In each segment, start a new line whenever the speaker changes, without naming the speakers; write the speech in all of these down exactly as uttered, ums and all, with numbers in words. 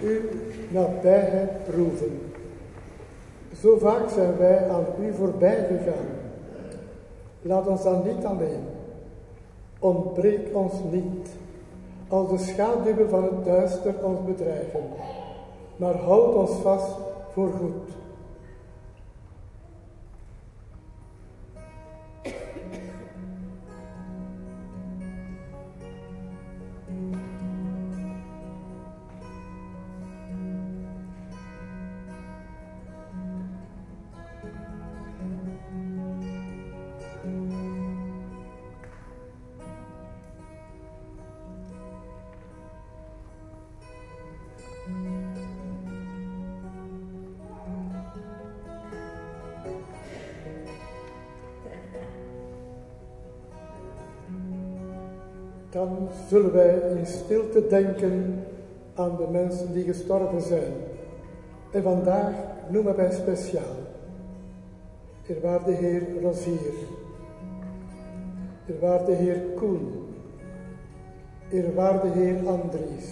uw nabijheid proeven. Zo vaak zijn wij aan u voorbij gegaan. Laat ons dan niet alleen. Ontbreek ons niet, als de schaduwen van het duister ons bedreigen, maar houd ons vast voor goed. Dan zullen wij in stilte denken aan de mensen die gestorven zijn. En vandaag noemen wij speciaal eerwaarde Heer Rosier, eerwaarde Heer Koen, eerwaarde Heer Andries,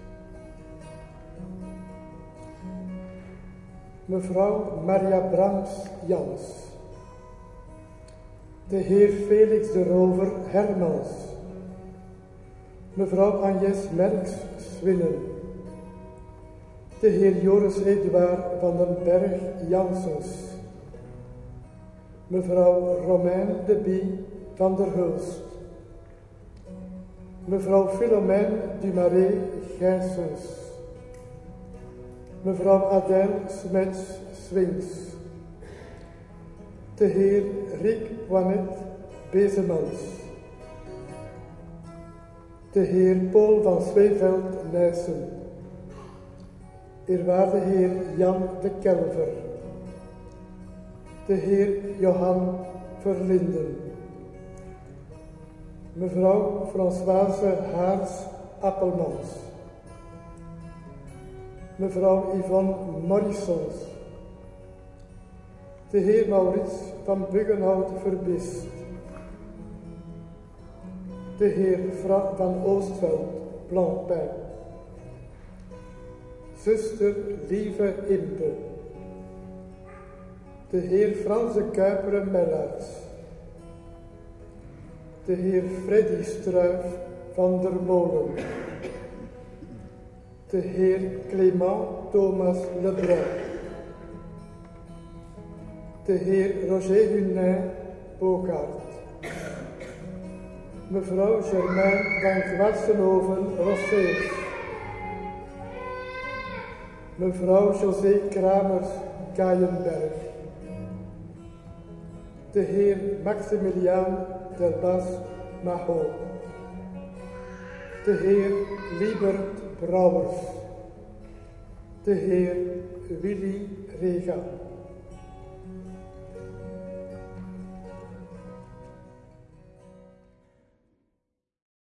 mevrouw Maria Brams-Jans, de Heer Felix de Rover Hermans, mevrouw Agnes Merks-Swinnen, de Heer Joris Eduard van den Berg Janssens, mevrouw Romain de Bie van der Hulst, mevrouw Philomène Dumaré Gijsens, mevrouw Adèle Smets-Swings, de Heer Rick Poinet Bezemans, de Heer Paul van Zweeveld-Nijssen, eerwaarde Heer Jan de Kelver, de Heer Johan Verlinden, mevrouw Françoise Haars-Appelmans, mevrouw Yvonne Morrisons, de Heer Maurits van Buggenhout Verbist, de Heer Fra van Oostveld Blancpain, zuster Lieve Impe, de Heer Frans de Kuiperen Mellaerts, de Heer Freddy Struif van der Molen, de Heer Clément Thomas Lebrun, de Heer Roger Hunin Bogaert, mevrouw Germaine van Gwarsenhoven Rosseers, mevrouw José Kramers Kayenberg, de Heer Maximiliaan Delbas Mahot, de Heer Liebert Brouwers, de Heer Willy Rega.